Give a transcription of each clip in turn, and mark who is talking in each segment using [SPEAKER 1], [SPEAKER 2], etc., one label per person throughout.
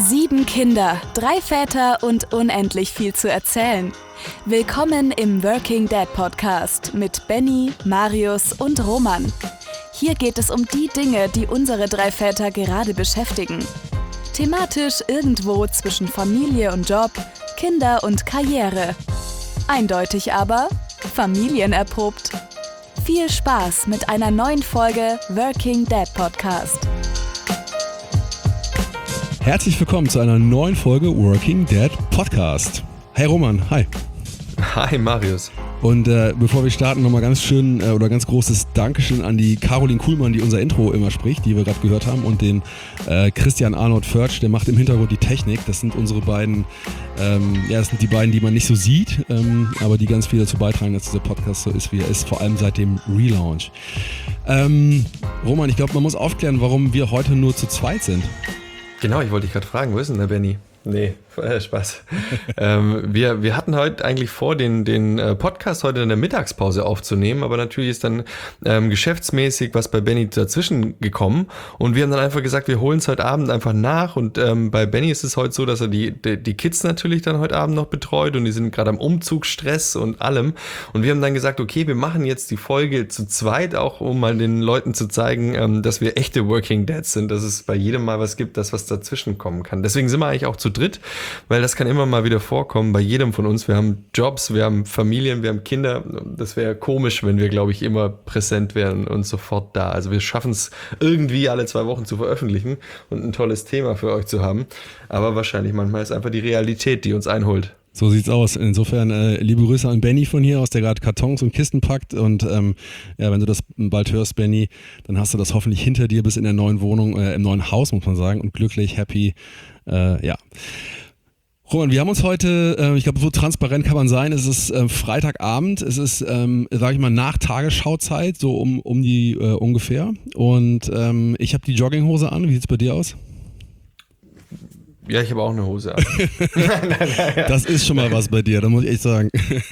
[SPEAKER 1] 7 Kinder, 3 Väter und unendlich viel zu erzählen. Willkommen im Working Dad Podcast mit Benny, Marius und Roman. Hier geht es um die Dinge, die unsere 3 Väter gerade beschäftigen. Thematisch irgendwo zwischen Familie und Job, Kinder und Karriere. Eindeutig aber familienerprobt. Viel Spaß mit einer neuen Folge Working Dad Podcast.
[SPEAKER 2] Herzlich willkommen zu einer neuen Folge Working Dad Podcast. Hey Roman, hi.
[SPEAKER 3] Hi Marius.
[SPEAKER 2] Und bevor wir starten, nochmal ganz schön oder ganz großes Dankeschön an die Caroline Kuhlmann, die unser Intro immer spricht, die wir gerade gehört haben, und den Christian Arnold Förtsch, der macht im Hintergrund die Technik. Das sind unsere beiden, das sind die beiden, die man nicht so sieht, aber die ganz viel dazu beitragen, dass dieser Podcast so ist, wie er ist, vor allem seit dem Relaunch. Roman, ich glaube, man muss aufklären, warum wir heute nur zu zweit sind.
[SPEAKER 3] Genau, ich wollte dich gerade fragen, wo ist denn der Benny? Nee, Spaß. Wir hatten heute eigentlich vor, den Podcast heute in der Mittagspause aufzunehmen, aber natürlich ist dann geschäftsmäßig was bei Benny dazwischen gekommen und wir haben dann einfach gesagt, wir holen es heute Abend einfach nach und bei Benny ist es heute so, dass er die Kids natürlich dann heute Abend noch betreut und die sind gerade am Umzugsstress und allem und wir haben dann gesagt, okay, wir machen jetzt die Folge zu zweit, auch um mal den Leuten zu zeigen, dass wir echte Working Dads sind, dass es bei jedem mal was gibt, das was dazwischen kommen kann. Deswegen sind wir eigentlich auch zu dritt, weil das kann immer mal wieder vorkommen bei jedem von uns. Wir haben Jobs, wir haben Familien, wir haben Kinder. Das wäre komisch, wenn wir, glaube ich, immer präsent wären und sofort da. Also wir schaffen es irgendwie alle 2 Wochen zu veröffentlichen und ein tolles Thema für euch zu haben. Aber wahrscheinlich manchmal ist einfach die Realität, die uns einholt.
[SPEAKER 2] So sieht's aus. Insofern liebe Grüße an Benny von hier aus, der gerade Kartons und Kisten packt. Und wenn du das bald hörst, Benny, dann hast du das hoffentlich hinter dir bis in der neuen Wohnung, im neuen Haus, muss man sagen, und glücklich, happy. Roman, wir haben uns heute, ich glaube, so transparent kann man sein, es ist Freitagabend, es ist, sage ich mal, nach Tagesschauzeit, so um die ungefähr. Und ich habe die Jogginghose an. Wie sieht's bei dir aus?
[SPEAKER 3] Ja, ich habe auch eine Hose an.
[SPEAKER 2] Nein. Das ist schon mal was bei dir, da muss ich echt sagen.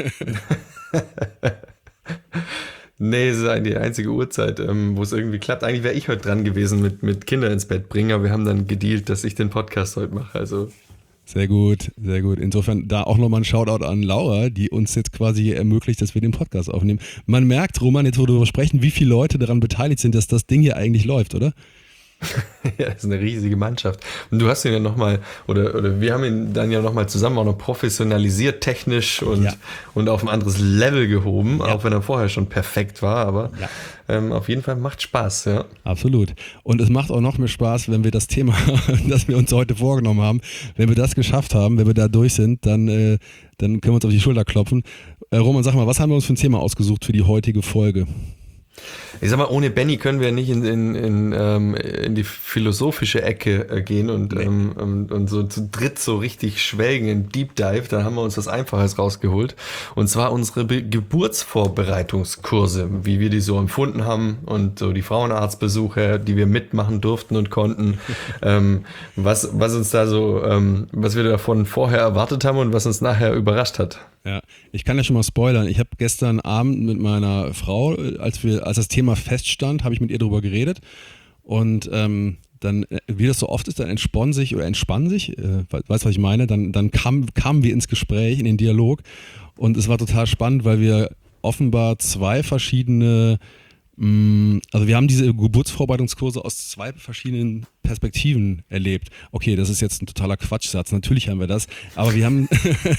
[SPEAKER 3] Nee, es ist eigentlich die einzige Uhrzeit, wo es irgendwie klappt. Eigentlich wäre ich heute dran gewesen mit Kinder ins Bett bringen, aber wir haben dann gedealt, dass ich den Podcast heute mache. Also
[SPEAKER 2] sehr gut, sehr gut. Insofern da auch nochmal ein Shoutout an Laura, die uns jetzt quasi ermöglicht, dass wir den Podcast aufnehmen. Man merkt, Roman, jetzt wo wir darüber sprechen, wie viele Leute daran beteiligt sind, dass das Ding hier eigentlich läuft, oder?
[SPEAKER 3] Ja, das ist eine riesige Mannschaft. Und du hast ihn ja nochmal, oder wir haben ihn dann ja nochmal zusammen auch noch professionalisiert, technisch und auf ein anderes Level gehoben, auch wenn er vorher schon perfekt war, aber auf jeden Fall macht Spaß, ja.
[SPEAKER 2] Absolut. Und es macht auch noch mehr Spaß, wenn wir das Thema, das wir uns heute vorgenommen haben, wenn wir das geschafft haben, wenn wir da durch sind, dann können wir uns auf die Schulter klopfen. Roman, sag mal, was haben wir uns für ein Thema ausgesucht für die heutige Folge?
[SPEAKER 3] Ich sag mal, ohne Benny können wir nicht in die philosophische Ecke gehen und so zu dritt so richtig schwelgen in Deep Dive. Da haben wir uns was Einfaches rausgeholt. Und zwar unsere Geburtsvorbereitungskurse, wie wir die so empfunden haben und so die Frauenarztbesuche, die wir mitmachen durften und konnten. Was uns da so, was wir davon vorher erwartet haben und was uns nachher überrascht hat.
[SPEAKER 2] Ja, ich kann ja schon mal spoilern. Ich habe gestern Abend mit meiner Frau, als das Thema feststand, habe ich mit ihr darüber geredet und dann, wie das so oft ist, dann entspann sich, weißt du, was ich meine? Dann kamen wir ins Gespräch, in den Dialog und es war total spannend, weil wir offenbar 2 verschiedene, also wir haben diese Geburtsvorbereitungskurse aus 2 verschiedenen Perspektiven erlebt. Okay, das ist jetzt ein totaler Quatschsatz, natürlich haben wir das, aber wir haben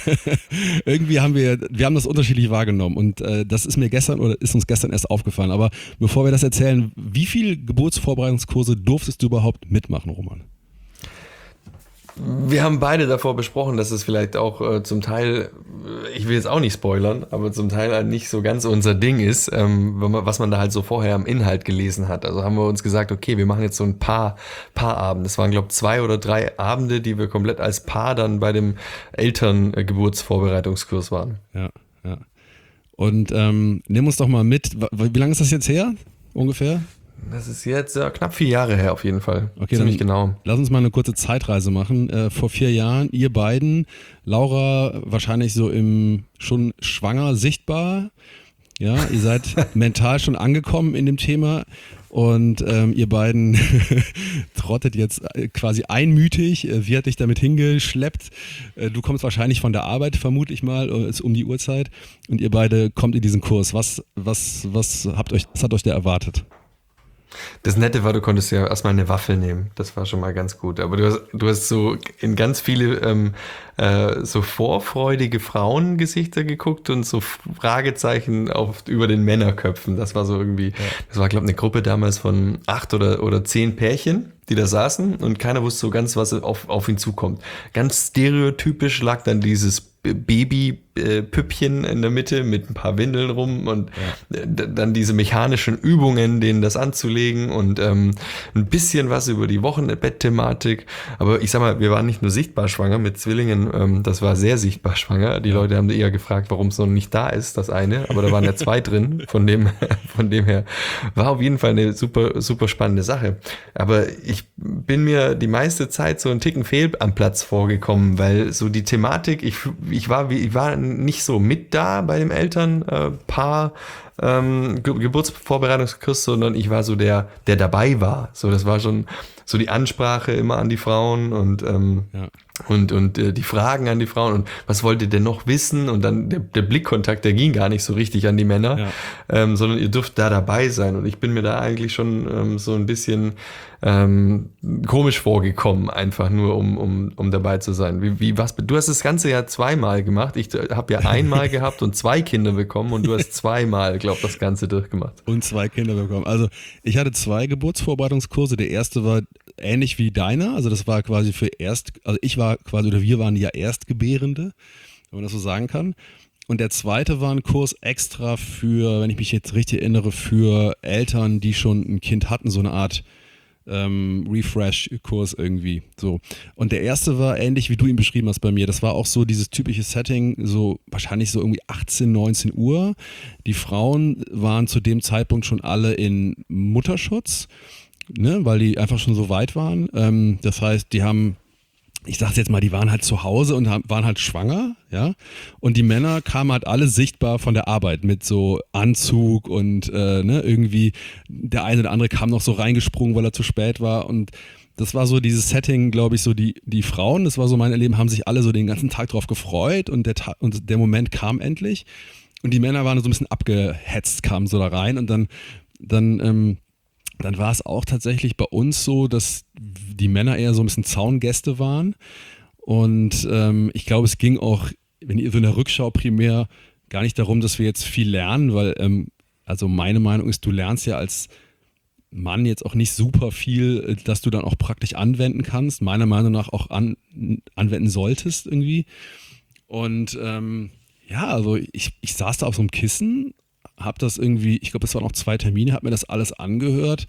[SPEAKER 2] wir haben das unterschiedlich wahrgenommen und das ist uns gestern erst aufgefallen. Aber bevor wir das erzählen, wie viele Geburtsvorbereitungskurse durftest du überhaupt mitmachen, Roman?
[SPEAKER 3] Wir haben beide davor besprochen, dass es vielleicht auch zum Teil, ich will jetzt auch nicht spoilern, aber zum Teil halt nicht so ganz unser Ding ist, was man da halt so vorher am Inhalt gelesen hat. Also haben wir uns gesagt, okay, wir machen jetzt so ein Paarabend. Das waren, glaube ich, 2 oder 3 Abende, die wir komplett als Paar dann bei dem Elterngeburtsvorbereitungskurs waren.
[SPEAKER 2] Ja. Und nimm uns doch mal mit, wie lange ist das jetzt her, ungefähr?
[SPEAKER 3] Das ist jetzt knapp 4 Jahre her auf jeden Fall.
[SPEAKER 2] Okay,
[SPEAKER 3] ziemlich genau.
[SPEAKER 2] Lass uns mal eine kurze Zeitreise machen. Vor 4 Jahren, ihr beiden, Laura wahrscheinlich so schon schwanger sichtbar. Ja, ihr seid mental schon angekommen in dem Thema. und ihr beiden trottet jetzt quasi einmütig. Sie hat dich damit hingeschleppt. Du kommst wahrscheinlich von der Arbeit, vermutlich mal, ist um die Uhrzeit und ihr beide kommt in diesen Kurs. Was hat euch da erwartet?
[SPEAKER 3] Das Nette war, du konntest ja erstmal eine Waffel nehmen. Das war schon mal ganz gut. Aber du hast so in ganz viele so vorfreudige Frauengesichter geguckt und so Fragezeichen über den Männerköpfen. Das war so irgendwie, das war, glaube ich, eine Gruppe damals von 8 oder 10 Pärchen, die da saßen und keiner wusste so ganz, was auf ihn zukommt. Ganz stereotypisch lag dann dieses Baby-Püppchen in der Mitte mit ein paar Windeln rum und dann diese mechanischen Übungen, denen das anzulegen und ein bisschen was über die Wochenbett-Thematik. Aber ich sag mal, wir waren nicht nur sichtbar schwanger mit Zwillingen, das war sehr sichtbar schwanger. Die Leute haben eher gefragt, warum es noch nicht da ist, das eine. Aber da waren ja 2 drin. Von dem her war auf jeden Fall eine super, super spannende Sache. Aber ich bin mir die meiste Zeit so einen Ticken fehl am Platz vorgekommen, weil so die Thematik, ich war nicht so mit da bei dem Elternpaar Geburtsvorbereitungskurs, sondern ich war so der dabei war. So, das war schon so die Ansprache immer an die Frauen und die Fragen an die Frauen und was wollt ihr denn noch wissen? Und dann der Blickkontakt, der ging gar nicht so richtig an die Männer, sondern ihr dürft da dabei sein. Und ich bin mir da eigentlich schon so ein bisschen komisch vorgekommen, einfach nur um dabei zu sein. Du hast das Ganze ja 2-mal gemacht. Ich habe ja einmal gehabt und 2 Kinder bekommen und du hast 2-mal, glaube ich, das Ganze durchgemacht.
[SPEAKER 2] Und 2 Kinder bekommen. Also ich hatte 2 Geburtsvorbereitungskurse. Der erste war ähnlich wie deiner. Also das war quasi wir waren ja Erstgebärende, wenn man das so sagen kann. Und der zweite war ein Kurs extra für, wenn ich mich jetzt richtig erinnere, für Eltern, die schon ein Kind hatten, so eine Art Refresh-Kurs irgendwie. So. Und der erste war ähnlich, wie du ihn beschrieben hast bei mir. Das war auch so dieses typische Setting, so wahrscheinlich so irgendwie 18, 19 Uhr. Die Frauen waren zu dem Zeitpunkt schon alle in Mutterschutz, ne, weil die einfach schon so weit waren. Das heißt, die haben, ich sag's jetzt mal, die waren halt zu Hause und waren halt schwanger, ja. Und die Männer kamen halt alle sichtbar von der Arbeit mit so Anzug und irgendwie der eine oder andere kam noch so reingesprungen, weil er zu spät war. Und das war so dieses Setting, glaube ich, so die Frauen, das war so mein Erleben, haben sich alle so den ganzen Tag drauf gefreut und der Moment kam endlich. Und die Männer waren so ein bisschen abgehetzt, kamen so da rein und dann war es auch tatsächlich bei uns so, dass die Männer eher so ein bisschen Zaungäste waren. Und ich glaube, es ging auch, wenn ihr so in der Rückschau primär gar nicht darum, dass wir jetzt viel lernen, weil also meine Meinung ist, du lernst ja als Mann jetzt auch nicht super viel, dass du dann auch praktisch anwenden kannst. Meiner Meinung nach auch anwenden solltest irgendwie. Und also ich saß da auf so einem Kissen, habe das irgendwie, ich glaube, es waren noch 2 Termine, habe mir das alles angehört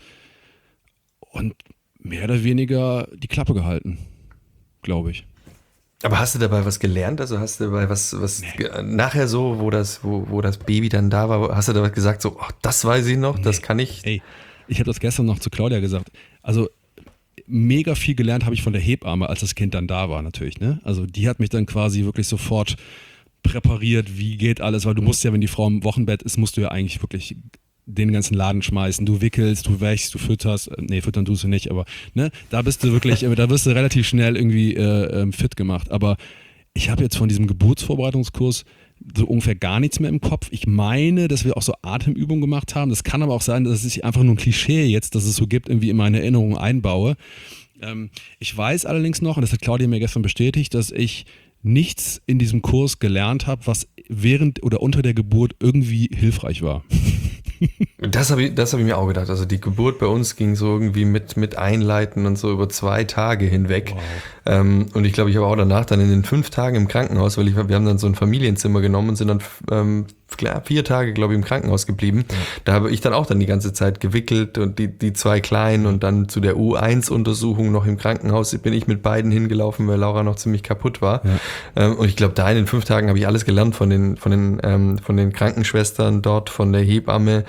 [SPEAKER 2] und mehr oder weniger die Klappe gehalten, glaube ich.
[SPEAKER 3] Aber hast du dabei was gelernt? Also hast du dabei was nachher so, wo das Baby dann da war, hast du dabei gesagt, so, ach, das weiß ich noch, das kann ich?
[SPEAKER 2] Ey, ich habe das gestern noch zu Claudia gesagt. Also mega viel gelernt habe ich von der Hebamme, als das Kind dann da war natürlich, ne? Also die hat mich dann quasi wirklich sofort präpariert, wie geht alles, weil du musst ja, wenn die Frau im Wochenbett ist, musst du ja eigentlich wirklich den ganzen Laden schmeißen. Du wickelst, du wächst, du fütterst. Nee, füttern tust du nicht, aber ne, da bist du wirklich, da wirst du relativ schnell irgendwie fit gemacht. Aber ich habe jetzt von diesem Geburtsvorbereitungskurs so ungefähr gar nichts mehr im Kopf. Ich meine, dass wir auch so Atemübungen gemacht haben. Das kann aber auch sein, dass es einfach nur ein Klischee jetzt, dass es so gibt, irgendwie in meine Erinnerung einbaue. Ich weiß allerdings noch, und das hat Claudia mir gestern bestätigt, dass ich nichts in diesem Kurs gelernt habe, was während oder unter der Geburt irgendwie hilfreich war.
[SPEAKER 3] Das hab ich mir auch gedacht. Also die Geburt bei uns ging so irgendwie mit Einleiten und so über 2 Tage hinweg. Wow. Und ich glaube, ich habe auch danach dann in den 5 Tagen im Krankenhaus, weil wir haben dann so ein Familienzimmer genommen und sind dann 4 Tage, glaube ich, im Krankenhaus geblieben. Ja. Da habe ich dann auch die ganze Zeit gewickelt und die 2 Kleinen und dann zu der U1-Untersuchung noch im Krankenhaus bin ich mit beiden hingelaufen, weil Laura noch ziemlich kaputt war. Ja. Und ich glaube, da in den 5 Tagen habe ich alles gelernt von den Krankenschwestern dort, von der Hebamme,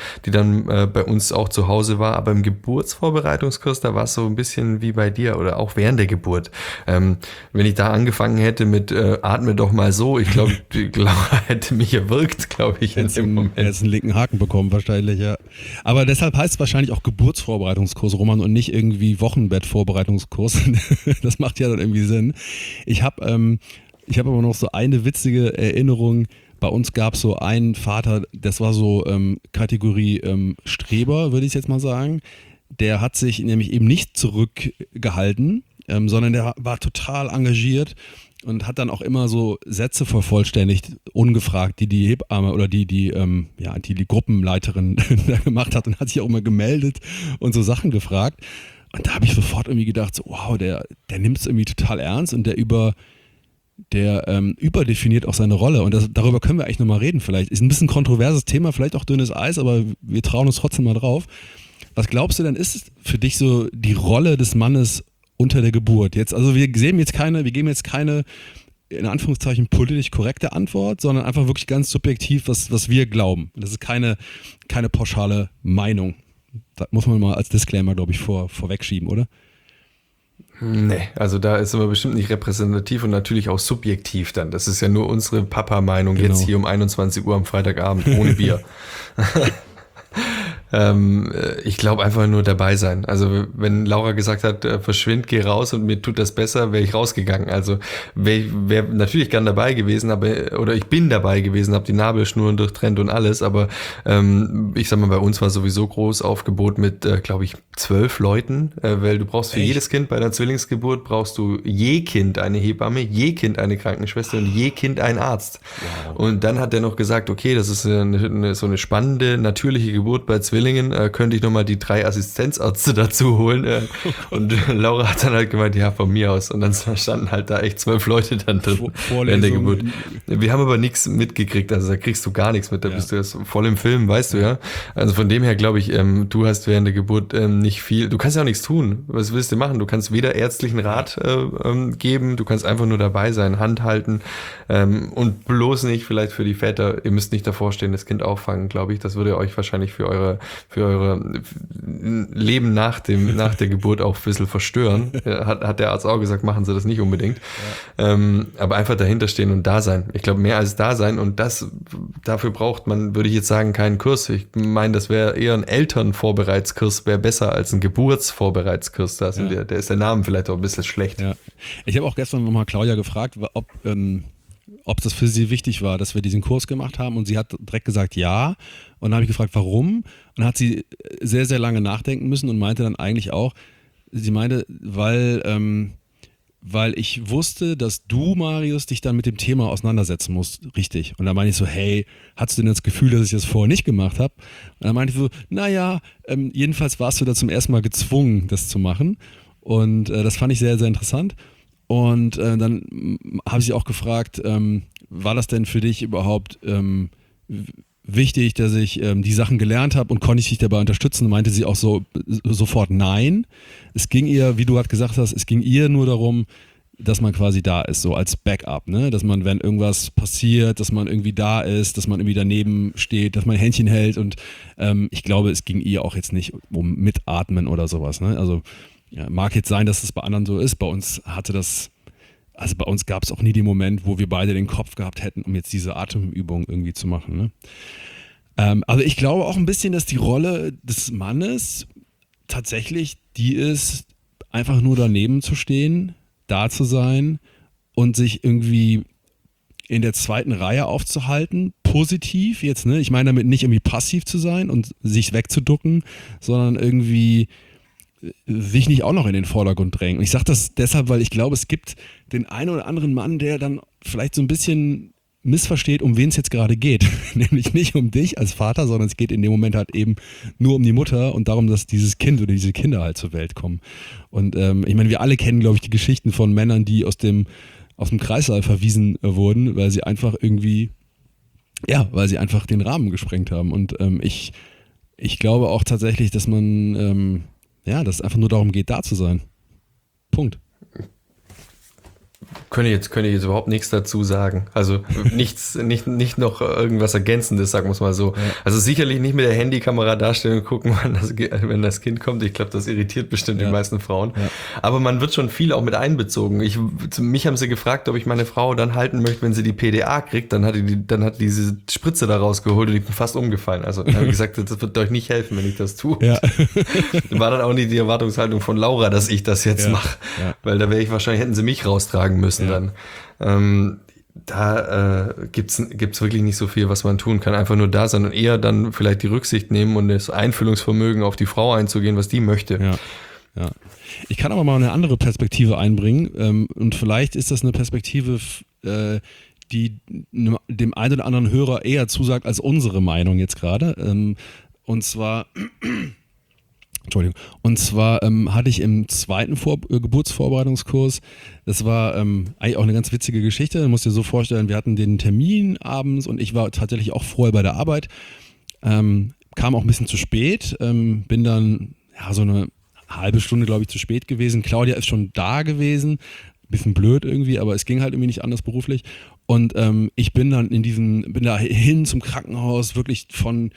[SPEAKER 3] die dann bei uns auch zu Hause war. Aber im Geburtsvorbereitungskurs, da war es so ein bisschen wie bei dir oder auch während der Geburt. Wenn ich da angefangen hätte mit atme doch mal so, ich glaube, Laura hätte mich erwürgt, glaube ich, in dem Moment.
[SPEAKER 2] Er jetzt einen linken Haken bekommen wahrscheinlich, ja. Aber deshalb heißt es wahrscheinlich auch Geburtsvorbereitungskurs, Roman, und nicht irgendwie Wochenbettvorbereitungskurs. Das macht ja dann irgendwie Sinn. Ich habe aber noch so eine witzige Erinnerung. Bei uns gab es so einen Vater, das war so Kategorie Streber, würde ich jetzt mal sagen. Der hat sich nämlich eben nicht zurückgehalten, sondern der war total engagiert und hat dann auch immer so Sätze vervollständigt, ungefragt, die Hebamme oder die Gruppenleiterin da gemacht hat, und hat sich auch immer gemeldet und so Sachen gefragt. Und da habe ich sofort irgendwie gedacht, so, wow, der nimmt es irgendwie total ernst, und der überdefiniert auch seine Rolle, und darüber können wir eigentlich nochmal reden vielleicht. Ist ein bisschen kontroverses Thema, vielleicht auch dünnes Eis, aber wir trauen uns trotzdem mal drauf. Was glaubst du denn, ist für dich so die Rolle des Mannes unter der Geburt? Jetzt, also wir geben jetzt keine in Anführungszeichen politisch korrekte Antwort, sondern einfach wirklich ganz subjektiv, was wir glauben. Das ist keine pauschale Meinung. Das muss man mal als Disclaimer, glaube ich, vorwegschieben, oder?
[SPEAKER 3] Nee, also da ist aber bestimmt nicht repräsentativ und natürlich auch subjektiv dann. Das ist ja nur unsere Papa-Meinung, genau. Jetzt hier um 21 Uhr am Freitagabend ohne Bier. Ich glaube einfach nur dabei sein. Also wenn Laura gesagt hat, verschwind, geh raus und mir tut das besser, wäre ich rausgegangen. Also wäre natürlich gern dabei gewesen, oder ich bin dabei gewesen, habe die Nabelschnuren durchtrennt und alles, aber ich sag mal, bei uns war sowieso Großaufgebot mit, glaube ich, 12 Leuten, weil du brauchst für jedes Kind bei der Zwillingsgeburt brauchst du je Kind eine Hebamme, je Kind eine Krankenschwester und je Kind einen Arzt. Wow. Und dann hat er noch gesagt, okay, das ist so eine spannende, natürliche Geburt bei Zwillingen, könnte ich nochmal die 3 Assistenzärzte dazu holen. Und Laura hat dann halt gemeint, ja, von mir aus. Und dann standen halt da echt 12 Leute dann drin während der Geburt. Wir haben aber nichts mitgekriegt, also da kriegst du gar nichts mit, da bist du jetzt voll im Film, weißt du ja. Also von dem her glaube ich, du hast während der Geburt nicht viel, du kannst ja auch nichts tun. Was willst du machen? Du kannst weder ärztlichen Rat geben, du kannst einfach nur dabei sein, Hand halten und bloß nicht vielleicht für die Väter, ihr müsst nicht davor stehen, das Kind auffangen, glaube ich. Das würde euch wahrscheinlich für eure Leben nach der Geburt auch ein bisschen verstören. Hat der Arzt auch gesagt, machen Sie das nicht unbedingt. Ja. Aber einfach dahinter stehen und da sein. Ich glaube, mehr als da sein, und dafür braucht man, würde ich jetzt sagen, keinen Kurs. Ich meine, das wäre eher ein Elternvorbereitskurs, wäre besser als ein Geburtsvorbereitskurs. Da ist der Name vielleicht auch ein bisschen schlecht. Ja. Ich habe auch gestern nochmal Claudia gefragt, ob das für sie wichtig war, dass wir diesen Kurs gemacht haben, und sie hat direkt gesagt, ja. Und dann habe ich gefragt, warum? Und dann hat sie sehr, sehr lange nachdenken müssen und meinte dann eigentlich auch, weil ich wusste, dass du, Marius, dich dann mit dem Thema auseinandersetzen musst, richtig. Und dann meinte ich so, hey, hattest du denn das Gefühl, dass ich das vorher nicht gemacht habe? Und dann meinte ich so, naja, jedenfalls warst du da zum ersten Mal gezwungen, das zu machen. Und das fand ich sehr, sehr interessant. Und dann habe ich sie auch gefragt, war das denn für dich überhaupt wichtig, dass ich die Sachen gelernt habe, und konnte ich dich dabei unterstützen? Und meinte sie auch sofort nein. Es ging ihr, wie du gerade gesagt hast, es ging ihr nur darum, dass man quasi da ist, so als Backup, ne? Dass man, wenn irgendwas passiert, dass man irgendwie da ist, dass man irgendwie daneben steht, dass man Händchen hält, und ich glaube, es ging ihr auch jetzt nicht um Mitatmen oder sowas, ne? Also ja, mag jetzt sein, dass das bei anderen so ist. Bei uns gab es auch nie den Moment, wo wir beide den Kopf gehabt hätten, um jetzt diese Atemübung irgendwie zu machen. Ne? Also ich glaube auch ein bisschen, dass die Rolle des Mannes tatsächlich die ist, einfach nur daneben zu stehen, da zu sein und sich irgendwie in der zweiten Reihe aufzuhalten, positiv jetzt, ne? Ich meine damit nicht irgendwie passiv zu sein und sich wegzuducken, sondern irgendwie sich nicht auch noch in den Vordergrund drängen. Und ich sage das deshalb, weil ich glaube, es gibt den einen oder anderen Mann, der dann vielleicht so ein bisschen missversteht, um wen es jetzt gerade geht. Nämlich nicht um dich als Vater, sondern es geht in dem Moment halt eben nur um die Mutter und darum, dass dieses Kind oder diese Kinder halt zur Welt kommen. Und ich meine, wir alle kennen, glaube ich, die Geschichten von Männern, die aus dem Kreißsaal verwiesen wurden, weil sie einfach den Rahmen gesprengt haben. Und ich glaube auch tatsächlich, dass man dass es einfach nur darum geht, da zu sein. Punkt. Könnte ich jetzt überhaupt nichts dazu sagen. Also nicht noch irgendwas Ergänzendes, sagen wir es mal so. Ja. Also sicherlich nicht mit der Handykamera darstellen und gucken, wenn das Kind kommt. Ich glaube, das irritiert bestimmt die meisten Frauen. Ja. Aber man wird schon viel auch mit einbezogen. Mich haben sie gefragt, ob ich meine Frau dann halten möchte, wenn sie die PDA kriegt. Dann hat diese Spritze da rausgeholt und ich bin fast umgefallen. Also dann habe ich gesagt, das wird euch nicht helfen, wenn ich das tue. Ja. War dann auch nicht die Erwartungshaltung von Laura, dass ich das jetzt mache. Ja. Weil da hätten sie mich raustragen müssen dann. Da gibt's wirklich nicht so viel, was man tun kann. Einfach nur da sein und eher dann vielleicht die Rücksicht nehmen und das Einfühlungsvermögen auf die Frau einzugehen, was die möchte.
[SPEAKER 2] Ja. Ich kann aber mal eine andere Perspektive einbringen und vielleicht ist das eine Perspektive, die dem einen oder anderen Hörer eher zusagt als unsere Meinung jetzt gerade. Und zwar hatte ich im zweiten Geburtsvorbereitungskurs, das war eigentlich auch eine ganz witzige Geschichte, du musst dir so vorstellen, wir hatten den Termin abends und ich war tatsächlich auch vorher bei der Arbeit, kam auch ein bisschen zu spät, bin dann so eine halbe Stunde, glaube ich, zu spät gewesen. Claudia ist schon da gewesen, bisschen blöd irgendwie, aber es ging halt irgendwie nicht anders beruflich und ich bin dann bin da hin zum Krankenhaus, wirklich von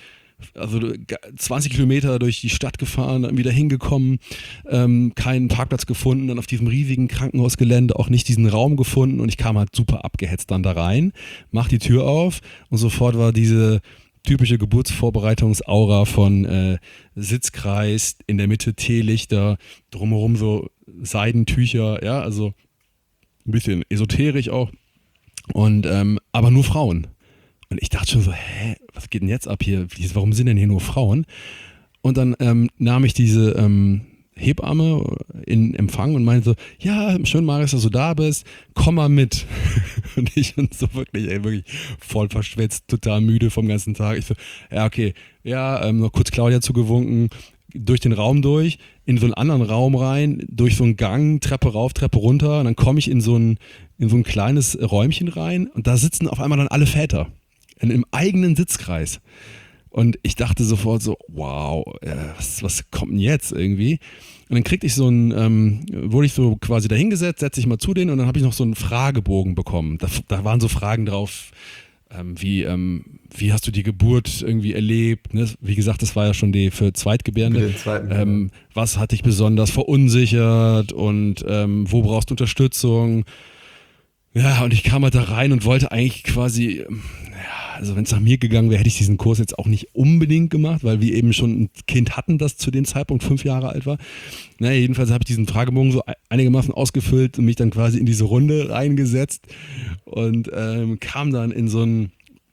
[SPEAKER 2] 20 Kilometer durch die Stadt gefahren, dann wieder hingekommen, keinen Parkplatz gefunden, dann auf diesem riesigen Krankenhausgelände auch nicht diesen Raum gefunden und ich kam halt super abgehetzt dann da rein, mach die Tür auf und sofort war diese typische Geburtsvorbereitungsaura von Sitzkreis, in der Mitte Teelichter, drumherum so Seidentücher, ja, also ein bisschen esoterisch auch und aber nur Frauen. Und ich dachte schon so, was geht denn jetzt ab hier? Warum sind denn hier nur Frauen? Und dann nahm ich diese Hebamme in Empfang und meinte so, ja, schön Marius, dass du da bist, komm mal mit. Und ich bin so wirklich voll verschwitzt, total müde vom ganzen Tag. Ich so, ja okay, noch kurz Claudia zugewunken, durch den Raum durch, in so einen anderen Raum rein, durch so einen Gang, Treppe rauf, Treppe runter und dann komme ich in so ein kleines Räumchen rein und da sitzen auf einmal dann alle Väter. Im eigenen Sitzkreis. Und ich dachte sofort so, wow, was kommt denn jetzt irgendwie? Und dann kriegte ich wurde ich so quasi dahingesetzt, setze ich mal zu denen und dann habe ich noch so einen Fragebogen bekommen. Da waren so Fragen drauf, wie hast du die Geburt irgendwie erlebt? Ne? Wie gesagt, das war ja schon die für Zweitgebärende. Was hat dich besonders verunsichert und wo brauchst du Unterstützung? Ja, und ich kam halt da rein und wollte eigentlich quasi, also wenn es nach mir gegangen wäre, hätte ich diesen Kurs jetzt auch nicht unbedingt gemacht, weil wir eben schon ein Kind hatten, das zu dem Zeitpunkt 5 Jahre alt war. Naja, jedenfalls habe ich diesen Fragebogen so einigermaßen ausgefüllt und mich dann quasi in diese Runde reingesetzt und kam dann in so eine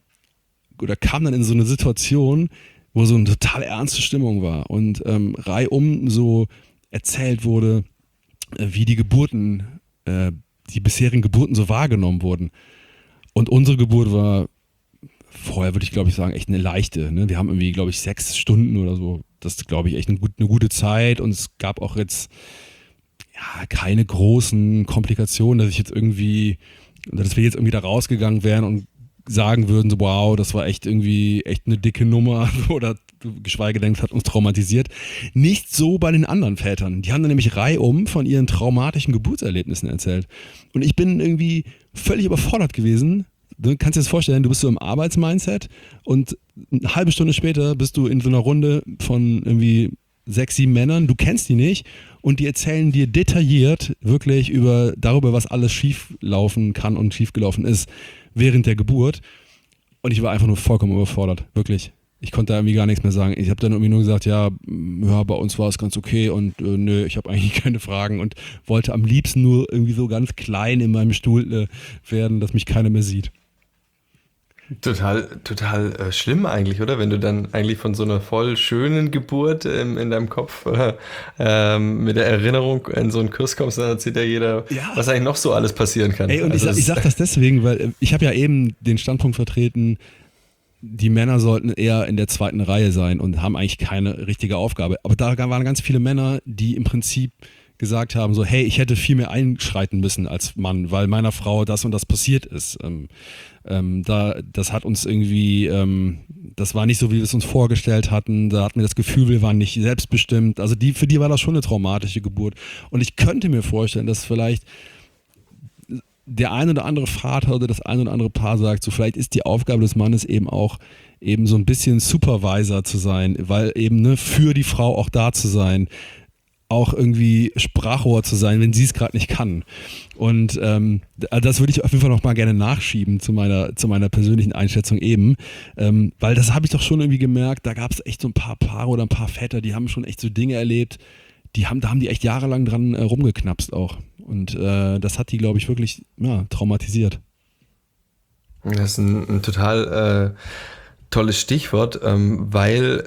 [SPEAKER 2] Situation, wo so eine total ernste Stimmung war und reihum so erzählt wurde, wie die bisherigen Geburten so wahrgenommen wurden. Und unsere Geburt war vorher, würde ich glaube ich sagen, echt eine leichte. Ne? Wir haben irgendwie, glaube ich, 6 Stunden oder so. Das ist, glaube ich, echt eine gute Zeit und es gab auch jetzt keine großen Komplikationen, dass wir jetzt irgendwie da rausgegangen wären und sagen würden, so wow, das war echt eine dicke Nummer oder geschweige denn, es hat uns traumatisiert. Nicht so bei den anderen Vätern. Die haben dann nämlich reihum von ihren traumatischen Geburtserlebnissen erzählt. Und ich bin irgendwie völlig überfordert gewesen. Du kannst dir das vorstellen, du bist so im Arbeitsmindset und eine halbe Stunde später bist du in so einer Runde von irgendwie 6, 7 Männern, du kennst die nicht und die erzählen dir detailliert wirklich darüber, was alles schief laufen kann und schiefgelaufen ist während der Geburt. Und ich war einfach nur vollkommen überfordert, wirklich. Ich konnte da irgendwie gar nichts mehr sagen. Ich habe dann irgendwie nur gesagt, ja, bei uns war es ganz okay und nö, ich habe eigentlich keine Fragen und wollte am liebsten nur irgendwie so ganz klein in meinem Stuhl werden, dass mich keiner mehr sieht.
[SPEAKER 3] Total schlimm eigentlich, oder? Wenn du dann eigentlich von so einer voll schönen Geburt in deinem Kopf mit der Erinnerung in so einen Kurs kommst, dann erzählt ja jeder, was eigentlich noch so alles passieren kann.
[SPEAKER 2] Ey, und also ich sag das deswegen, weil ich habe ja eben den Standpunkt vertreten, die Männer sollten eher in der zweiten Reihe sein und haben eigentlich keine richtige Aufgabe. Aber da waren ganz viele Männer, die im Prinzip gesagt haben, so hey, ich hätte viel mehr einschreiten müssen als Mann, weil meiner Frau das und das passiert ist. Das hat uns irgendwie, das war nicht so, wie wir es uns vorgestellt hatten. Da hatten wir das Gefühl, wir waren nicht selbstbestimmt. Also für die war das schon eine traumatische Geburt. Und ich könnte mir vorstellen, dass vielleicht der ein oder andere Vater oder das ein oder andere Paar sagt, so vielleicht ist die Aufgabe des Mannes eben auch eben so ein bisschen Supervisor zu sein, weil eben für die Frau auch da zu sein, auch irgendwie Sprachrohr zu sein, wenn sie es gerade nicht kann. Und das würde ich auf jeden Fall noch mal gerne nachschieben zu meiner persönlichen Einschätzung eben, weil das habe ich doch schon irgendwie gemerkt, da gab es echt so ein paar Paare oder ein paar Väter, die haben schon echt so Dinge erlebt, da haben die echt jahrelang dran rumgeknapst auch. Und das hat die, glaube ich, wirklich traumatisiert.
[SPEAKER 3] Das ist ein total tolles Stichwort, weil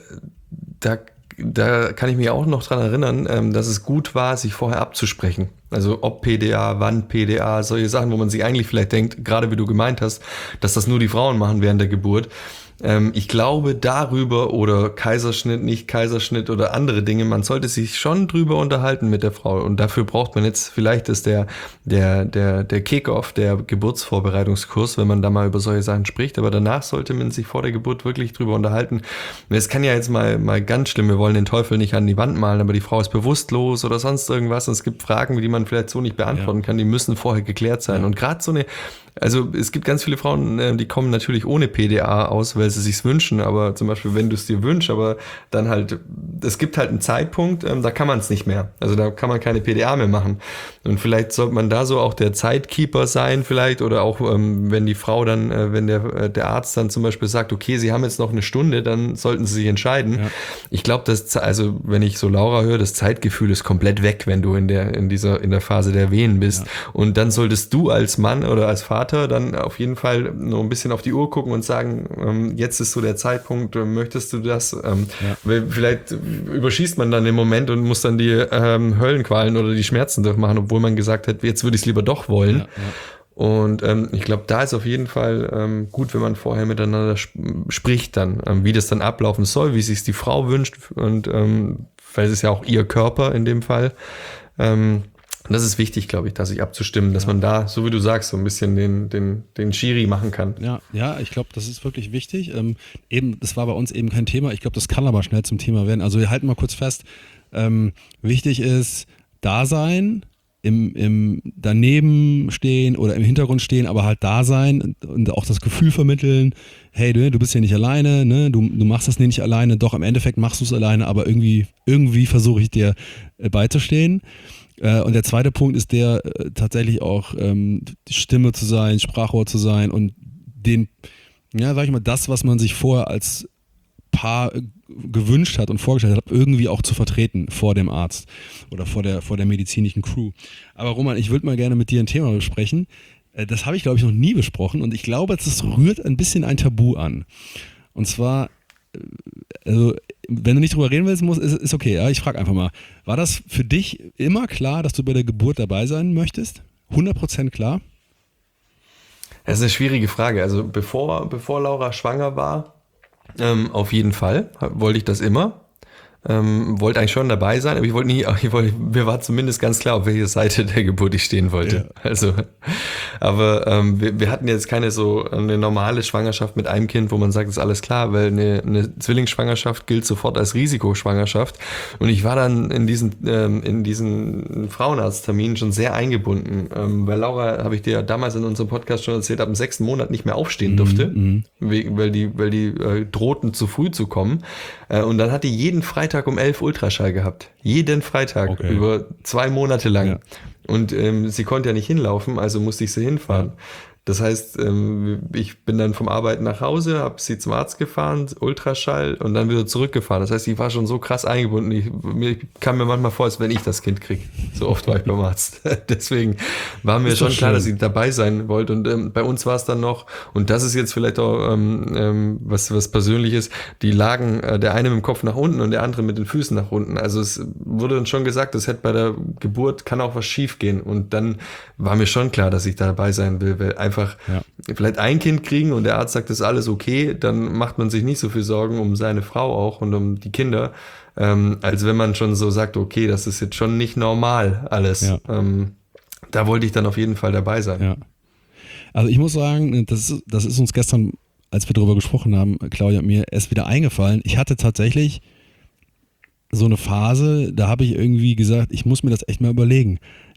[SPEAKER 3] da kann ich mich auch noch dran erinnern, dass es gut war, sich vorher abzusprechen. Also ob PDA, wann PDA, solche Sachen, wo man sich eigentlich vielleicht denkt, gerade wie du gemeint hast, dass das nur die Frauen machen während der Geburt. Ich glaube darüber oder Kaiserschnitt, nicht Kaiserschnitt oder andere Dinge, man sollte sich schon drüber unterhalten mit der Frau und dafür braucht man jetzt, vielleicht ist der Kick-Off, der Geburtsvorbereitungskurs, wenn man da mal über solche Sachen spricht, aber danach sollte man sich vor der Geburt wirklich drüber unterhalten. Es kann ja jetzt mal ganz schlimm, wir wollen den Teufel nicht an die Wand malen, aber die Frau ist bewusstlos oder sonst irgendwas und es gibt Fragen, die man vielleicht so nicht beantworten kann, die müssen vorher geklärt sein und gerade also es gibt ganz viele Frauen, die kommen natürlich ohne PDA aus, weil sie sich's wünschen, aber zum Beispiel, wenn du es dir wünschst, aber dann halt, es gibt halt einen Zeitpunkt, da kann man es nicht mehr. Also da kann man keine PDA mehr machen. Und vielleicht sollte man da so auch der Zeitkeeper sein vielleicht oder auch, wenn die Frau dann, wenn der Arzt dann zum Beispiel sagt, okay, Sie haben jetzt noch eine Stunde, dann sollten Sie sich entscheiden. Ja. Ich glaube, also wenn ich so Laura höre, das Zeitgefühl ist komplett weg, wenn du in der Phase der Wehen bist. Ja. Und dann solltest du als Mann oder als Vater dann auf jeden Fall noch ein bisschen auf die Uhr gucken und sagen, jetzt ist so der Zeitpunkt, möchtest du das? Weil vielleicht überschießt man dann den Moment und muss dann die Höllenqualen oder die Schmerzen durchmachen, obwohl man gesagt hat, jetzt würde ich es lieber doch wollen. Ja, ja. Und ich glaube, da ist auf jeden Fall gut, wenn man vorher miteinander spricht dann, wie das dann ablaufen soll, wie sich die Frau wünscht und weil es ist ja auch ihr Körper in dem Fall. Und das ist wichtig, glaube ich, da sich abzustimmen, dass man da, so wie du sagst, so ein bisschen den Schiri machen kann.
[SPEAKER 2] Ja, ich glaube, das ist wirklich wichtig. Das war bei uns eben kein Thema. Ich glaube, das kann aber schnell zum Thema werden. Also wir halten mal kurz fest, wichtig ist da sein, im daneben stehen oder im Hintergrund stehen, aber halt da sein und auch das Gefühl vermitteln, hey, du bist ja nicht alleine, ne? Du machst das nicht alleine, doch im Endeffekt machst du es alleine, aber irgendwie versuche ich dir beizustehen. Und der zweite Punkt ist der, tatsächlich auch Stimme zu sein, Sprachrohr zu sein und das, was man sich vorher als Paar gewünscht hat und vorgestellt hat, irgendwie auch zu vertreten vor dem Arzt oder vor der medizinischen Crew. Aber Roman, ich würde mal gerne mit dir ein Thema besprechen. Das habe ich, glaube ich, noch nie besprochen und ich glaube, das rührt ein bisschen ein Tabu an. Und zwar, also, wenn du nicht drüber reden willst, ist okay. Ja? Ich frage einfach mal, war das für dich immer klar, dass du bei der Geburt dabei sein möchtest? 100% klar?
[SPEAKER 3] Das ist eine schwierige Frage. Also bevor Laura schwanger war, auf jeden Fall wollte ich das immer. Wollte eigentlich schon dabei sein, aber mir war zumindest ganz klar, auf welcher Seite der Geburt ich stehen wollte. Ja. Also, aber wir hatten jetzt keine so eine normale Schwangerschaft mit einem Kind, wo man sagt, ist alles klar, weil eine Zwillingsschwangerschaft gilt sofort als Risikoschwangerschaft. Und ich war dann in diesen Frauenarztterminen schon sehr eingebunden, weil Laura, habe ich dir ja damals in unserem Podcast schon erzählt, ab dem 6. Monat nicht mehr aufstehen durfte, weil die drohten zu früh zu kommen. Und dann hat die jeden Freitag um 11 Ultraschall gehabt. Jeden Freitag, über 2 Monate lang. Ja. Und sie konnte ja nicht hinlaufen, also musste ich sie hinfahren. Ja. Das heißt, ich bin dann vom Arbeiten nach Hause, habe sie zum Arzt gefahren, Ultraschall und dann wieder zurückgefahren. Das heißt, ich war schon so krass eingebunden. Ich kam mir manchmal vor, als wenn ich das Kind kriege. So oft war ich beim Arzt. Deswegen war mir schon klar, dass ich dabei sein wollte. Und bei uns war es dann noch, und das ist jetzt vielleicht auch was Persönliches, die lagen der eine mit dem Kopf nach unten und der andere mit den Füßen nach unten. Also es wurde dann schon gesagt, es hätte bei der Geburt kann auch was schief gehen. Und dann war mir schon klar, dass ich da dabei sein will, weil einfach vielleicht ein Kind kriegen und der Arzt sagt, das ist alles okay, dann macht man sich nicht so viel Sorgen um seine Frau auch und um die Kinder, als wenn man schon so sagt, okay, das ist jetzt schon nicht normal alles. Ja. Da wollte ich dann auf jeden Fall dabei sein.
[SPEAKER 2] Ja. Also ich muss sagen, das ist uns gestern, als wir darüber gesprochen haben, Claudia und mir, erst wieder eingefallen. Ich hatte tatsächlich so eine Phase, da habe ich irgendwie gesagt, ich muss mir das echt mal überlegen.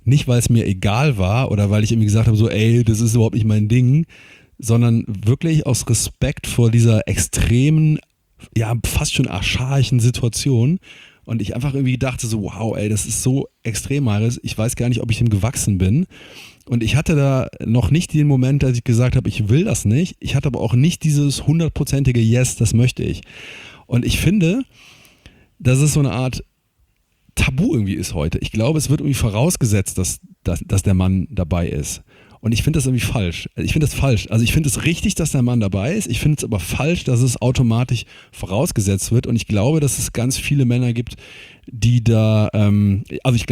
[SPEAKER 2] nicht weil es mir egal war oder weil ich irgendwie gesagt habe, so ey, das ist überhaupt nicht mein Ding, sondern wirklich aus Respekt vor dieser extremen, ja fast schon archaischen Situation. Und ich einfach irgendwie dachte so, wow, ey, das ist so extrem, Marius. Ich weiß gar nicht, ob ich dem gewachsen bin. Und ich hatte da noch nicht den Moment, dass ich gesagt habe, ich will das nicht. Ich hatte aber auch nicht dieses 100%ige Yes, das möchte ich. Und ich finde, dass es so eine Art Tabu irgendwie ist heute. Ich glaube, es wird irgendwie vorausgesetzt, dass der Mann dabei ist. Und ich finde das irgendwie falsch. Ich finde das falsch. Also ich finde es richtig, dass der Mann dabei ist. Ich finde es aber falsch, dass es automatisch vorausgesetzt wird. Und ich glaube, dass es ganz viele Männer gibt, die da, mit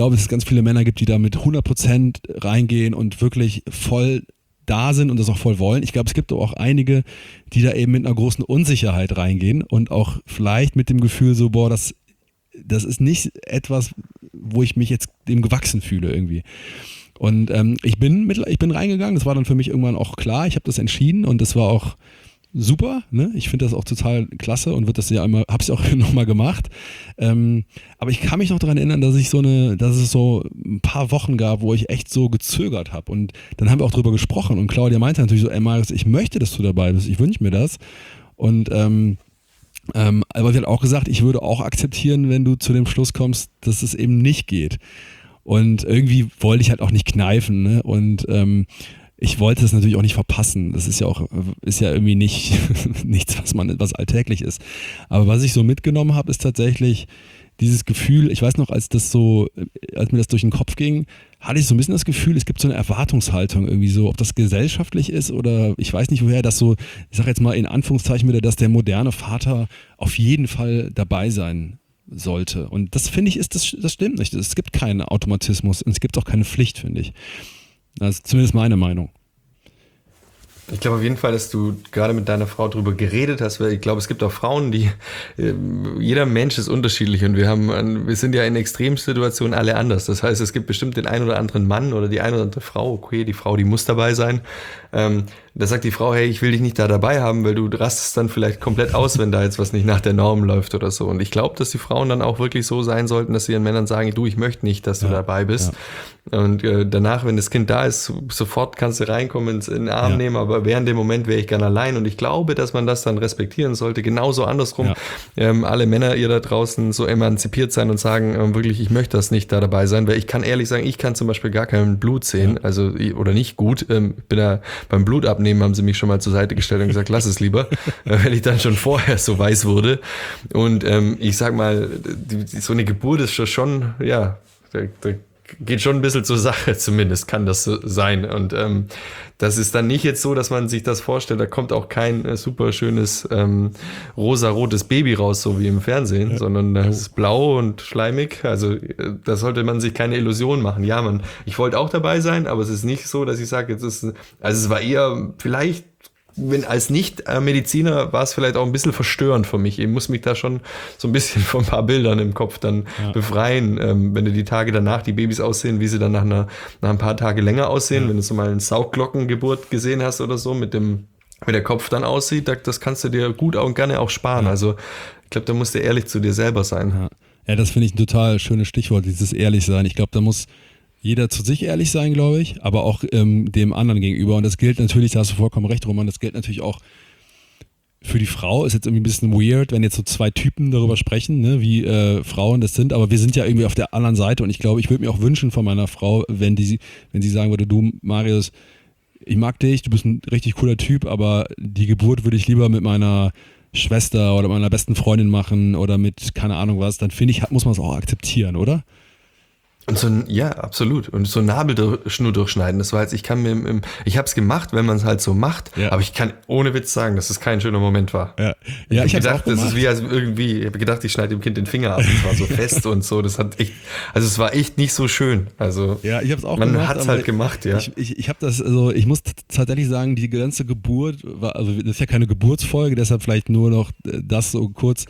[SPEAKER 2] 100% reingehen und wirklich voll da sind und das auch voll wollen. Ich glaube, es gibt auch einige, die da eben mit einer großen Unsicherheit reingehen und auch vielleicht mit dem Gefühl so, boah, das ist nicht etwas, wo ich mich jetzt dem gewachsen fühle irgendwie. Und ich bin reingegangen, das war dann für mich irgendwann auch klar, ich habe das entschieden und das war auch super, ne? Ich finde das auch total klasse und habe es ja auch nochmal gemacht. Aber ich kann mich noch daran erinnern, dass es so ein paar Wochen gab, wo ich echt so gezögert habe. Und dann haben wir auch drüber gesprochen und Claudia meinte natürlich so, ey Marius, ich möchte, dass du dabei bist, ich wünsche mir das. Und aber sie hat auch gesagt, ich würde auch akzeptieren, wenn du zu dem Schluss kommst, dass es eben nicht geht. Und irgendwie wollte ich halt auch nicht kneifen, ne? Und ich wollte es natürlich auch nicht verpassen. Das ist ja irgendwie nicht nichts, was alltäglich ist. Aber was ich so mitgenommen habe, ist tatsächlich dieses Gefühl, ich weiß noch, als mir das durch den Kopf ging, hatte ich so ein bisschen das Gefühl, es gibt so eine Erwartungshaltung irgendwie so, ob das gesellschaftlich ist oder ich weiß nicht woher, dass so, ich sage jetzt mal in Anführungszeichen wieder, dass der moderne Vater auf jeden Fall dabei sein sollte. Und das finde ich, das stimmt nicht. Es gibt keinen Automatismus und es gibt auch keine Pflicht, finde ich. Das ist zumindest meine Meinung.
[SPEAKER 3] Ich glaube auf jeden Fall, dass du gerade mit deiner Frau drüber geredet hast, weil ich glaube, es gibt auch Frauen, jeder Mensch ist unterschiedlich und wir sind ja in Extremsituationen alle anders. Das heißt, es gibt bestimmt den einen oder anderen Mann oder die eine oder andere Frau, okay, die Frau, die muss dabei sein. Da sagt die Frau, hey, ich will dich nicht da dabei haben, weil du rastest dann vielleicht komplett aus, wenn da jetzt was nicht nach der Norm läuft oder so. Und ich glaube, dass die Frauen dann auch wirklich so sein sollten, dass sie ihren Männern sagen, du, ich möchte nicht, dass du dabei bist. Ja. Und danach, wenn das Kind da ist, sofort kannst du reinkommen, in den Arm nehmen, aber während dem Moment wäre ich gern allein. Und ich glaube, dass man das dann respektieren sollte. Genauso andersrum. Ja. Alle Männer, ihr da draußen, so emanzipiert sein und sagen, wirklich, ich möchte das nicht da dabei sein, weil ich kann ehrlich sagen, ich kann zum Beispiel gar kein Blut sehen, oder nicht gut. Bin da beim Blutabnehmen haben sie mich schon mal zur Seite gestellt und gesagt, lass es lieber, weil ich dann schon vorher so weiß wurde. Und ich sag mal, so eine Geburt ist schon, da geht schon ein bisschen zur Sache, zumindest kann das so sein. Und das ist dann nicht jetzt so, dass man sich das vorstellt, da kommt auch kein super schönes rosa-rotes Baby raus, so wie im Fernsehen, sondern das ist blau und schleimig. Also da sollte man sich keine Illusion machen. Ja, ich wollte auch dabei sein, aber es ist nicht so, dass ich sage, es war eher vielleicht, wenn als Nicht-Mediziner war es vielleicht auch ein bisschen verstörend für mich. Ich muss mich da schon so ein bisschen von ein paar Bildern im Kopf dann befreien. Wenn du die Tage danach die Babys aussehen, wie sie dann nach ein paar Tage länger aussehen, wenn du so mal eine Saugglockengeburt gesehen hast oder so, wie der Kopf dann aussieht, das kannst du dir gut und gerne auch sparen. Ja. Also ich glaube, da musst du ehrlich zu dir selber sein.
[SPEAKER 2] Ja, das finde ich ein total schönes Stichwort, dieses Ehrlichsein. Ich glaube, da muss jeder zu sich ehrlich sein, glaube ich, aber auch dem anderen gegenüber. Und das gilt natürlich, da hast du vollkommen recht, Roman, das gilt natürlich auch für die Frau. Ist jetzt irgendwie ein bisschen weird, wenn jetzt so zwei Typen darüber sprechen, ne, wie Frauen das sind, aber wir sind ja irgendwie auf der anderen Seite und ich glaube, ich würde mir auch wünschen von meiner Frau, wenn sie sagen würde, du Marius, ich mag dich, du bist ein richtig cooler Typ, aber die Geburt würde ich lieber mit meiner Schwester oder meiner besten Freundin machen oder mit keine Ahnung was, dann finde ich, muss man es auch akzeptieren, oder?
[SPEAKER 3] Und absolut. Und so Nabelschnur durchschneiden, das war jetzt, ich habe es gemacht, wenn man es halt so macht, aber ich kann ohne Witz sagen, dass es kein schöner Moment war. Ja, ich habe gedacht, das ist wie als irgendwie, ich habe gedacht, ich schneide dem Kind den Finger ab, es war so fest und so, das hat echt, also es war echt nicht so schön. Also
[SPEAKER 2] ja, ich habe es auch
[SPEAKER 3] man hat es halt gemacht, ja.
[SPEAKER 2] Ich habe das, also ich muss tatsächlich sagen, die ganze Geburt war, also das ist ja keine Geburtsfolge, deshalb vielleicht nur noch das so kurz.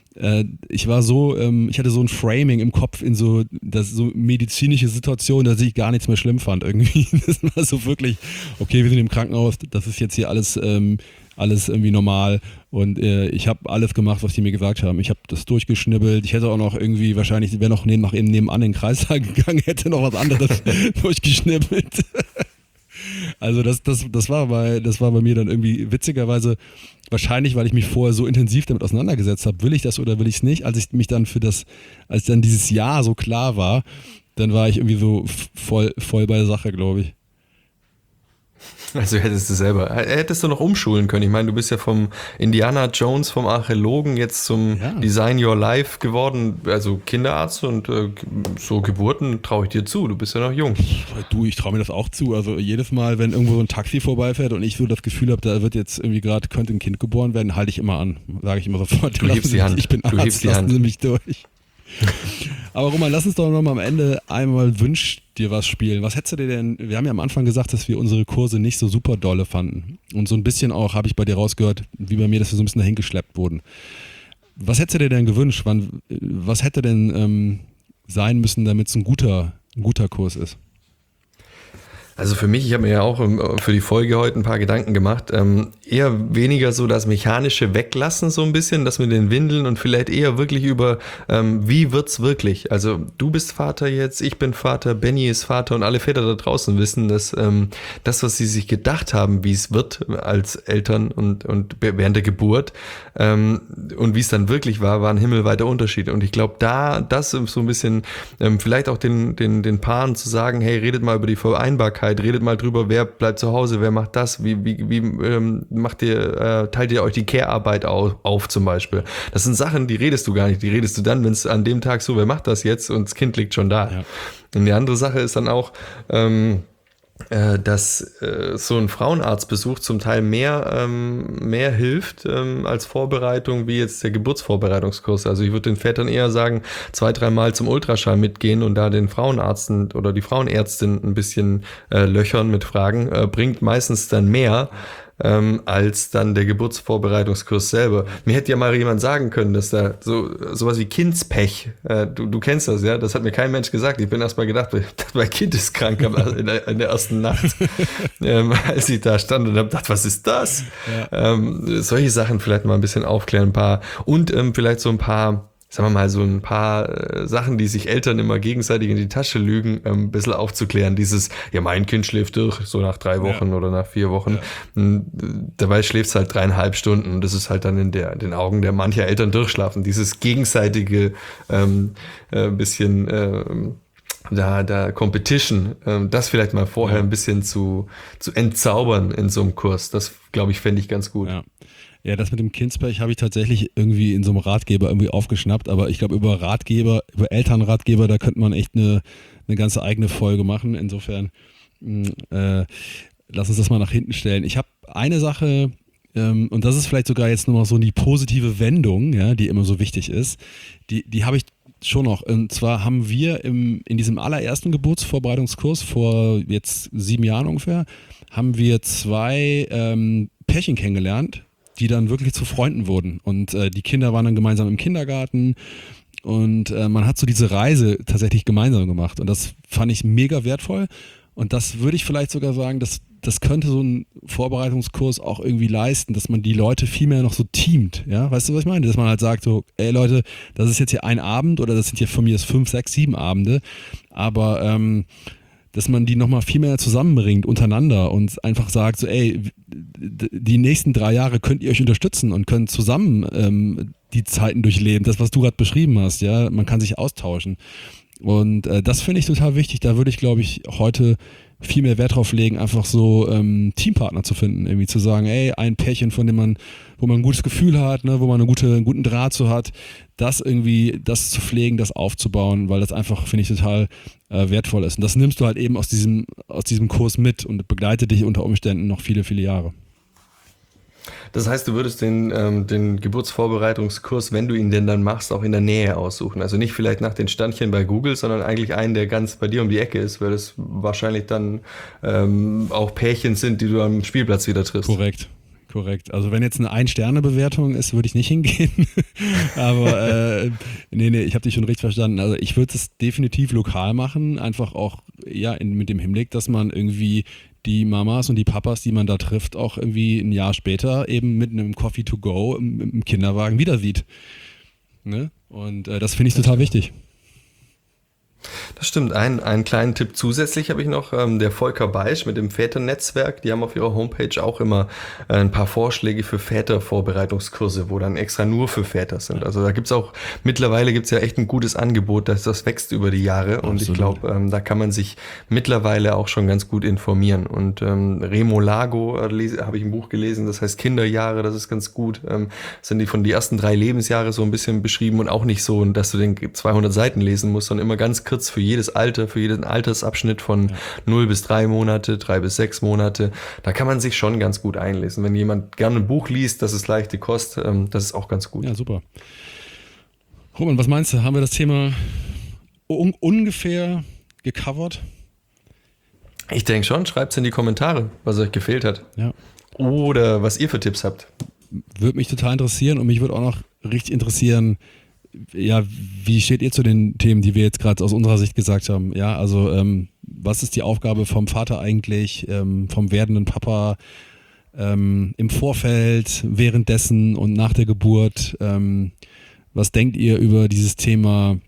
[SPEAKER 2] Ich war so, ich hatte so ein Framing im Kopf in so medizinische Situation, dass ich gar nichts mehr schlimm fand irgendwie. Das war so wirklich, okay, wir sind im Krankenhaus, das ist jetzt hier alles alles irgendwie normal und ich habe alles gemacht, was die mir gesagt haben. Ich habe das durchgeschnibbelt. Ich hätte auch noch irgendwie wahrscheinlich, wäre noch nebenan in den Kreissaal gegangen, hätte noch was anderes durchgeschnibbelt. Also das war bei mir dann irgendwie witzigerweise wahrscheinlich, weil ich mich vorher so intensiv damit auseinandergesetzt habe, will ich das oder will ich es nicht, als dann dieses Jahr so klar war, dann war ich irgendwie so voll bei der Sache, glaube ich.
[SPEAKER 3] Also hättest du noch umschulen können. Ich meine, du bist ja vom Indiana Jones, vom Archäologen jetzt zum Design Your Life geworden, also Kinderarzt und so Geburten traue ich dir zu, du bist ja noch jung.
[SPEAKER 2] Ich traue mir das auch zu. Also jedes Mal, wenn irgendwo so ein Taxi vorbeifährt und ich so das Gefühl habe, da wird jetzt irgendwie gerade, könnte ein Kind geboren werden, halte ich immer an. Sage ich immer sofort.
[SPEAKER 3] Du hebst die Hand.
[SPEAKER 2] Ich bin Arzt, lassen Sie mich durch. Aber Roman, lass uns doch nochmal am Ende einmal Wünsch dir was spielen. Was hättest du dir denn, wir haben ja am Anfang gesagt, dass wir unsere Kurse nicht so super dolle fanden. Und so ein bisschen auch, habe ich bei dir rausgehört, wie bei mir, dass wir so ein bisschen dahin geschleppt wurden. Was hättest du dir denn gewünscht? Was hätte denn sein müssen, damit es ein guter Kurs ist?
[SPEAKER 3] Also für mich, ich habe mir ja auch für die Folge heute ein paar Gedanken gemacht, eher weniger so das Mechanische weglassen so ein bisschen, das mit den Windeln und vielleicht eher wirklich über, wie wird's wirklich? Also du bist Vater jetzt, ich bin Vater, Benny ist Vater und alle Väter da draußen wissen, dass das, was sie sich gedacht haben, wie es wird als Eltern und während der Geburt und wie es dann wirklich war ein himmelweiter Unterschied. Und ich glaube, das so ein bisschen vielleicht auch den Paaren zu sagen, hey, redet mal über die Vereinbarkeit, redet mal drüber, wer bleibt zu Hause, wer macht das, wie teilt ihr euch die Care-Arbeit auf zum Beispiel. Das sind Sachen, die redest du gar nicht, die redest du dann, wenn es an dem Tag so, wer macht das jetzt und das Kind liegt schon da. Ja. Und die andere Sache ist dann auch, dass so ein Frauenarztbesuch zum Teil mehr hilft als Vorbereitung wie jetzt der Geburtsvorbereitungskurs. Also ich würde den Vätern eher sagen, 2-3 Mal zum Ultraschall mitgehen und da den Frauenarzt oder die Frauenärztin ein bisschen löchern mit Fragen, bringt meistens dann mehr als dann der Geburtsvorbereitungskurs selber. Mir hätte ja mal jemand sagen können, dass da sowas wie Kindspech, du kennst das, ja, das hat mir kein Mensch gesagt. Ich bin erst mal gedacht, mein Kind ist krank in der ersten Nacht, als ich da stand und habe gedacht, was ist das? Ja. Solche Sachen vielleicht mal ein bisschen aufklären, ein paar und vielleicht so ein paar, sagen wir mal, so ein paar Sachen, die sich Eltern immer gegenseitig in die Tasche lügen, ein bisschen aufzuklären. Dieses, ja, mein Kind schläft durch, so nach 3 Wochen oder nach 4 Wochen. Ja. Dabei schläft es halt 3,5 Stunden und das ist halt dann in den Augen der mancher Eltern durchschlafen. Dieses gegenseitige bisschen da Competition, das vielleicht mal vorher ein bisschen zu entzaubern in so einem Kurs. Das, glaube ich, fände ich ganz gut.
[SPEAKER 2] Ja. Ja, das mit dem Kindspech habe ich tatsächlich irgendwie in so einem Ratgeber irgendwie aufgeschnappt, aber ich glaube über Elternratgeber, da könnte man echt eine ganze eigene Folge machen. Insofern lass uns das mal nach hinten stellen. Ich habe eine Sache, und das ist vielleicht sogar jetzt nochmal so die positive Wendung, ja, die immer so wichtig ist, die habe ich schon noch. Und zwar haben wir in diesem allerersten Geburtsvorbereitungskurs vor jetzt 7 Jahren ungefähr, haben wir 2 Pärchen kennengelernt, die dann wirklich zu Freunden wurden. Und die Kinder waren dann gemeinsam im Kindergarten und man hat so diese Reise tatsächlich gemeinsam gemacht. Und das fand ich mega wertvoll. Und das würde ich vielleicht sogar sagen, das könnte so ein Vorbereitungskurs auch irgendwie leisten, dass man die Leute viel mehr noch so teamt. Ja? Weißt du, was ich meine? Dass man halt sagt so, ey Leute, das ist jetzt hier ein Abend oder das sind hier von mir 5, 6, 7 Abende. Aber dass man die nochmal viel mehr zusammenbringt untereinander und einfach sagt so, ey, die nächsten 3 Jahre könnt ihr euch unterstützen und könnt zusammen die Zeiten durchleben. Das, was du gerade beschrieben hast, ja, man kann sich austauschen. Und das finde ich total wichtig. Da würde ich, glaube ich, heute viel mehr Wert drauf legen, einfach so Teampartner zu finden, irgendwie zu sagen, ey, ein Pärchen, wo man ein gutes Gefühl hat, ne, wo man einen guten Draht zu hat, das zu pflegen, das aufzubauen, weil das einfach, finde ich, total wertvoll ist. Und das nimmst du halt eben aus diesem Kurs mit und begleitet dich unter Umständen noch viele, viele Jahre.
[SPEAKER 3] Das heißt, du würdest den Geburtsvorbereitungskurs, wenn du ihn denn dann machst, auch in der Nähe aussuchen. Also nicht vielleicht nach den Sternchen bei Google, sondern eigentlich einen, der ganz bei dir um die Ecke ist, weil es wahrscheinlich dann auch Pärchen sind, die du am Spielplatz wieder triffst.
[SPEAKER 2] Korrekt. Korrekt. Also wenn jetzt eine Ein-Sterne-Bewertung ist, würde ich nicht hingehen. Aber nee, ich habe dich schon richtig verstanden. Also ich würde es definitiv lokal machen, einfach auch mit dem Hinblick, dass man irgendwie die Mamas und die Papas, die man da trifft, auch irgendwie ein Jahr später eben mit einem Coffee to go im Kinderwagen wieder sieht. Ne? Und das finde ich total wichtig.
[SPEAKER 3] Das stimmt. Einen kleinen Tipp zusätzlich habe ich noch, der Volker Beisch mit dem Väternetzwerk, die haben auf ihrer Homepage auch immer ein paar Vorschläge für Vätervorbereitungskurse, wo dann extra nur für Väter sind. Also da mittlerweile gibt's ja echt ein gutes Angebot, das wächst über die Jahre. Und ich glaube, da kann man sich mittlerweile auch schon ganz gut informieren. Und Remo Lago habe ich ein Buch gelesen, das heißt Kinderjahre, das ist ganz gut. Sind die ersten 3 Lebensjahre so ein bisschen beschrieben und auch nicht so, dass du den 200 Seiten lesen musst, sondern immer ganz kurz für jedes Alter, für jeden Altersabschnitt von 0 bis 3 Monate, 3 bis 6 Monate. Da kann man sich schon ganz gut einlesen. Wenn jemand gerne ein Buch liest, das ist leichte Kost, das ist auch ganz gut.
[SPEAKER 2] Ja, super. Roman, was meinst du? Haben wir das Thema ungefähr gecovert?
[SPEAKER 3] Ich denke schon. Schreibt es in die Kommentare, was euch gefehlt hat.
[SPEAKER 2] Ja.
[SPEAKER 3] Oder was ihr für Tipps habt.
[SPEAKER 2] Würde mich total interessieren und mich würde auch noch richtig interessieren, ja, wie steht ihr zu den Themen, die wir jetzt gerade aus unserer Sicht gesagt haben? Ja, also was ist die Aufgabe vom Vater eigentlich, vom werdenden Papa im Vorfeld, währenddessen und nach der Geburt? Was denkt ihr über dieses Thema,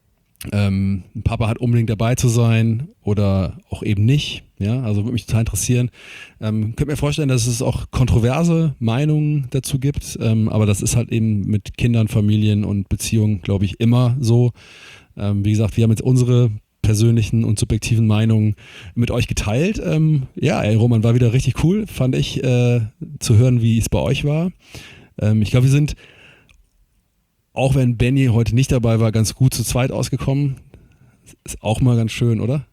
[SPEAKER 2] Papa hat unbedingt dabei zu sein oder auch eben nicht? Ja, also würde mich total interessieren. Könnt mir vorstellen, dass es auch kontroverse Meinungen dazu gibt, aber das ist halt eben mit Kindern, Familien und Beziehungen, glaube ich, immer so. Wie gesagt, wir haben jetzt unsere persönlichen und subjektiven Meinungen mit euch geteilt. Roman, war wieder richtig cool, fand ich, zu hören, wie es bei euch war. Ich glaube, wir sind, auch wenn Benny heute nicht dabei war, ganz gut zu zweit ausgekommen. Ist auch mal ganz schön, oder?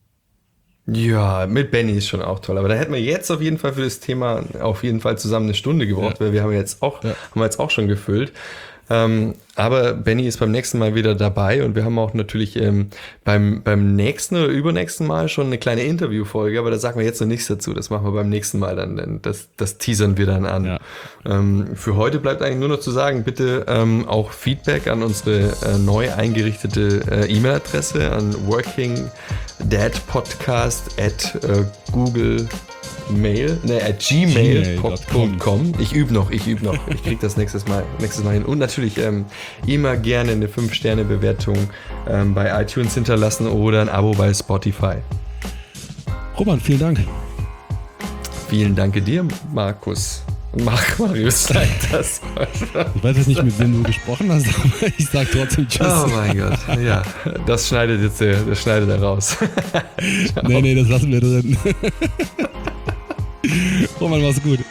[SPEAKER 3] Ja, mit Benny ist schon auch toll. Aber da hätten wir jetzt auf jeden Fall für das Thema auf jeden Fall zusammen eine Stunde gebraucht, weil wir haben jetzt auch schon gefüllt. Aber Benny ist beim nächsten Mal wieder dabei und wir haben auch natürlich beim nächsten oder übernächsten Mal schon eine kleine Interviewfolge, aber da sagen wir jetzt noch nichts dazu. Das machen wir beim nächsten Mal dann, denn das teasern wir dann an. Ja. Für heute bleibt eigentlich nur noch zu sagen, bitte auch Feedback an unsere neu eingerichtete E-Mail-Adresse an workingdadpodcast@gmail.com. Ich übe noch. Ich krieg das nächstes Mal hin. Und natürlich immer gerne eine 5-Sterne-Bewertung bei iTunes hinterlassen oder ein Abo bei Spotify.
[SPEAKER 2] Roman, vielen Dank.
[SPEAKER 3] Vielen Dank dir, Marius sagt das.
[SPEAKER 2] Ich weiß jetzt nicht, mit wem du gesprochen hast, aber ich sag trotzdem Tschüss.
[SPEAKER 3] Oh mein Gott, ja, das schneidet er raus.
[SPEAKER 2] Nee, das lassen wir drin. Roman, mach's gut.